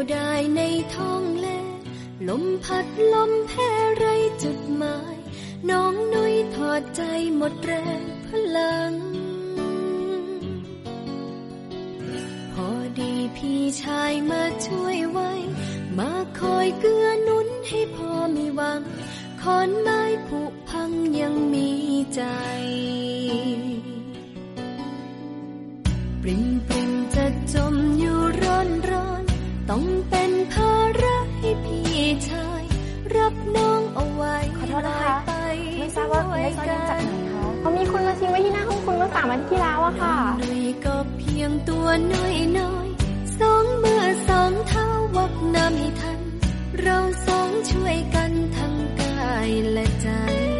ดายในท้องแลลมพัดลมแพ้ไรจุดหมายน้องนุ้ยถอดใจหมดแรงพลังพอดีพี่ชายมาช่วยไว้มาคอยเกื้อหนุนให้พอมีหวังขอนไม้ผุพังยังมีใจปริมปริมจะจมอยู่ร้อนร้อนต้องเป็นภาระให้พี่ชายรับน้องเอาไว้ขอโทษนะคะไม่ทราบว่าได้ซ่อนเงินจากไหนคะเขามีคนมาทิ้งไว้ที่หน้าห้องคุณเมื่อ3 วันที่แล้วอะค่ะหนุ่ยก็เพียงตัวน้อยน้อย2 มือ2 เท้าวักน้ำให้ทันเรา2ช่วยกันทั้งกายและใจ